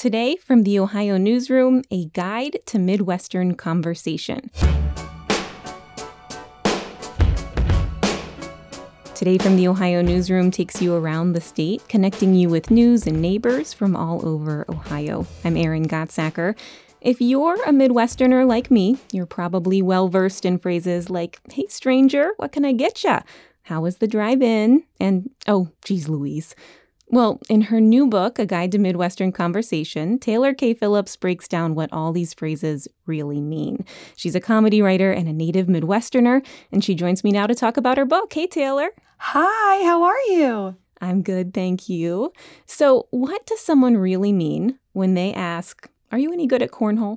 Today, from the Ohio Newsroom, a guide to Midwestern conversation. Today from the Ohio Newsroom takes you around the state, connecting you with news and neighbors from all over Ohio. I'm Erin Gottsacker. If you're a Midwesterner like me, you're probably well-versed in phrases like, "Hey, stranger, what can I get ya? How was the drive-in?" And, "Oh, geez Louise." Well, in her new book, A Guide to Midwestern Conversation, Taylor K. Phillips breaks down what all these phrases really mean. She's a comedy writer and a native Midwesterner, and she joins me now to talk about her book. Hey, Taylor. Hi, how are you? I'm good, thank you. So, what does someone really mean when they ask, "Are you any good at cornhole?"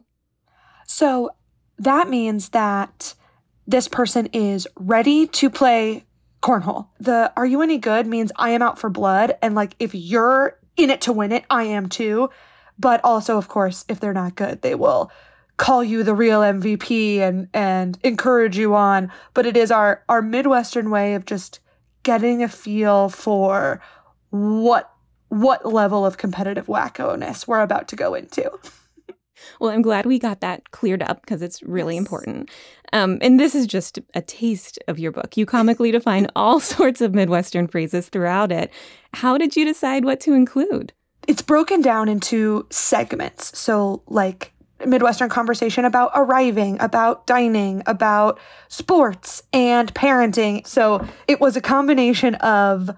So that means that this person is ready to play cornhole. The "are you any good" means I am out for blood. And like, if you're in it to win it, I am too. But also, of course, if they're not good, they will call you the real MVP and encourage you on. But it is our Midwestern way of just getting a feel for what level of competitive wacko-ness we're about to go into. Well, I'm glad we got that cleared up because it's really important. And this is just a taste of your book. You comically define all sorts of Midwestern phrases throughout it. How did you decide what to include? It's broken down into segments. So like Midwestern conversation about arriving, about dining, about sports and parenting. So it was a combination of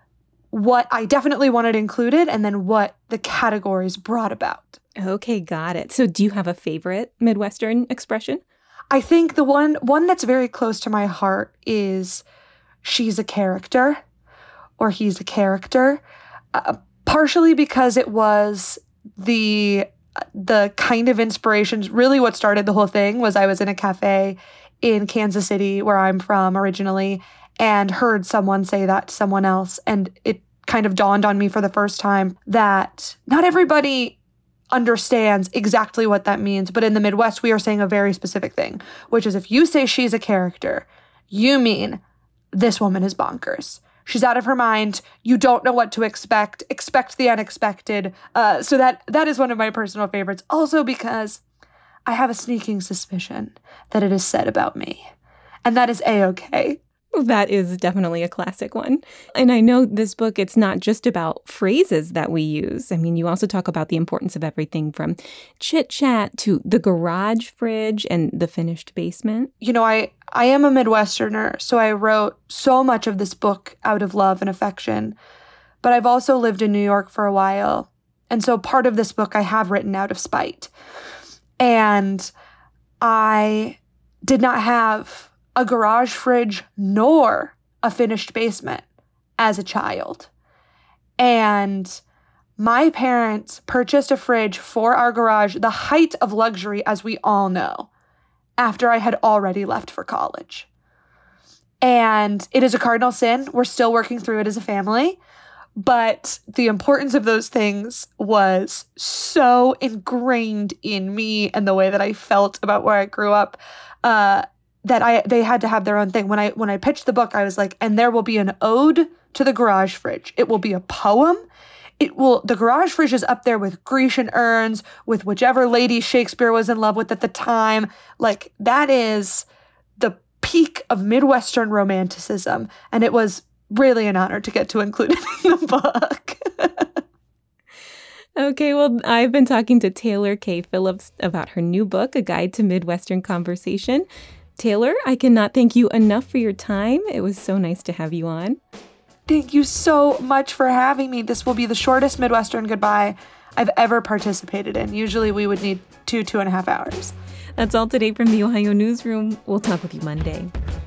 what I definitely wanted included and then what the categories brought about. Okay, got it. So do you have a favorite Midwestern expression? I think the one that's very close to my heart is "she's a character" or "he's a character," partially because it was the kind of inspirations. Really what started the whole thing was I was in a cafe in Kansas City, where I'm from originally, and heard someone say that to someone else. And it kind of dawned on me for the first time that not everybody understands exactly what that means. But in the Midwest, we are saying a very specific thing, which is if you say "she's a character," you mean this woman is bonkers. She's out of her mind. You don't know what to expect. Expect the unexpected. So that is one of my personal favorites. Also because I have a sneaking suspicion that it is said about me. And that is A-okay. That is definitely a classic one. And I know this book, it's not just about phrases that we use. I mean, you also talk about the importance of everything from chit-chat to the garage fridge and the finished basement. You know, I am a Midwesterner, so I wrote so much of this book out of love and affection. But I've also lived in New York for a while. And so part of this book I have written out of spite. And I did not have a garage fridge nor a finished basement as a child. And my parents purchased a fridge for our garage, the height of luxury, as we all know, after I had already left for college. And it is a cardinal sin. We're still working through it as a family. But the importance of those things was so ingrained in me and the way that I felt about where I grew up, that they had to have their own thing. When I pitched the book, I was like, and there will be an ode to the garage fridge. It will be a poem. The garage fridge is up there with Grecian urns, with whichever lady Shakespeare was in love with at the time. Like, that is the peak of Midwestern romanticism. And it was really an honor to get to include it in the book. Okay, well, I've been talking to Taylor K. Phillips about her new book, A Guide to Midwestern Conversation. Taylor, I cannot thank you enough for your time. It was so nice to have you on. Thank you so much for having me. This will be the shortest Midwestern goodbye I've ever participated in. Usually we would need 2.5 hours. That's all today from the Ohio Newsroom. We'll talk with you Monday.